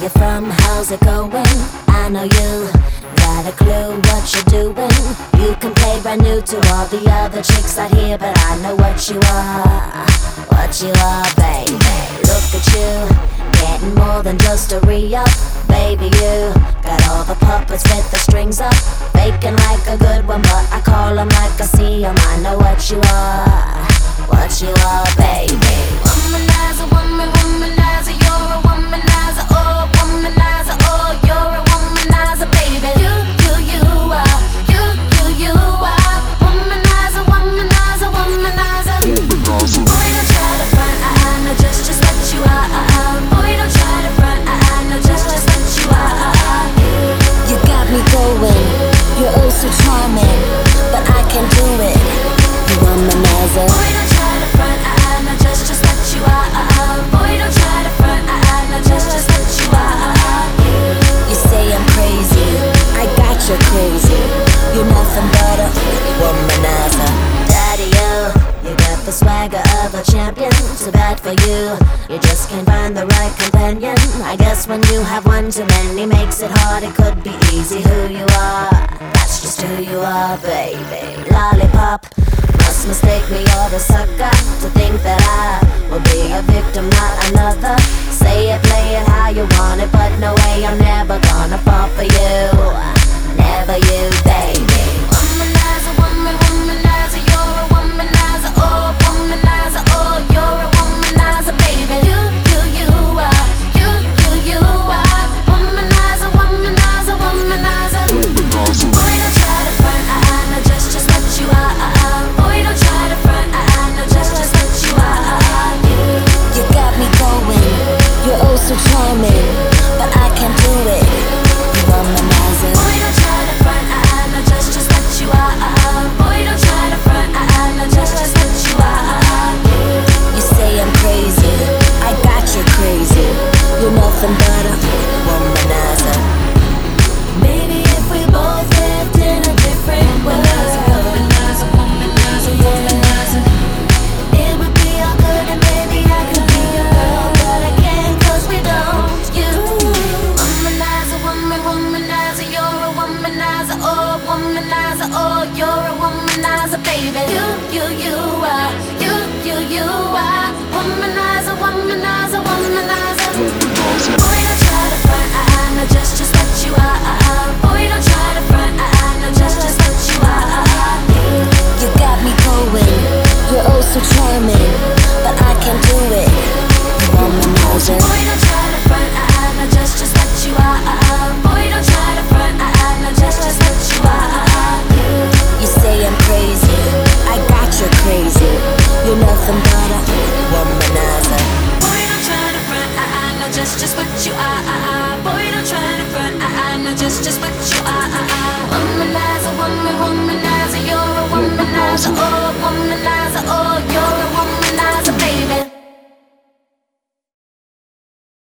you from? How's it going? I know you got a clue what you're doing. You can play brand new to all the other chicks out here, but I know what you are, baby. Look at you, getting more than just a re-up. Baby, you got all the puppets with the strings up, faking like a good one, but I call them like I see them. I know what you are, baby. Womanizer, womanizer, you're a womanizer, oh, womanizer, oh, you're a womanizer, baby. You are, you are, womanizer, womanizer, womanizer. Boy, don't try to front, I know just what you are. Boy, don't try to front, I know just what you are. You got me going, you're oh so charming, but I can do it. You womanizer. Boy, don't try to front, I know just what you are. Boy, don't try to front, I know just what you are. You say I'm crazy, I got you crazy. You're nothing but a womanizer. Daddy, you got the swagger of a champion. Too bad for you, you just can't find the right companion. I guess when you have one too many makes it hard. It could be easy who you are, that's just who you are, baby. Lollipop, must mistake me or the sucker to think that I will be a victim, not another. Say it, play it how you want it, but no way, I'm never gonna fall for you. Never you, baby. Womanizer, womanizer, you're a womanizer, oh, womanizer, oh, you're a womanizer, baby. You are, you are, womanizer, womanizer, womanizer. Boy, don't try to front, I know just what you are. Boy, don't try to front, I know just what you are. You got me going, you're oh so charming, but I can't do it. You womanizer. Boy, don't try to front, I know just what you are. Boy, don't try to front, I know just what you are. You say I'm crazy, I got you crazy. You're nothing but a womanizer. Maybe if we both lived in a different world, womanizer, womanizer, womanizer, it would be all good and maybe I could be your girl, but I can't 'cause we don't. You womanizer, womanizer, you're a womanizer, oh, womanizer, oh, you're a womanizer, baby. You are, you are, womanizer, womanizer, womanizer. Boy, don't try to front, I know just what you are. Boy, don't try to front, I know just what you are. You got me going, you're oh so charming, but I can't do it. You womanizer. Boy, don't try to front, I know just what you are. Boy, don't try to front, I know just what you are. You say I'm crazy, I got you crazy. You're nothing but a womanizer. Boy, don't try to front, I know just what you are. Boy, don't try to front, I know just what you are. Womanizer, womanizer, you're a womanizer, oh, womanizer, oh, you're a womanizer.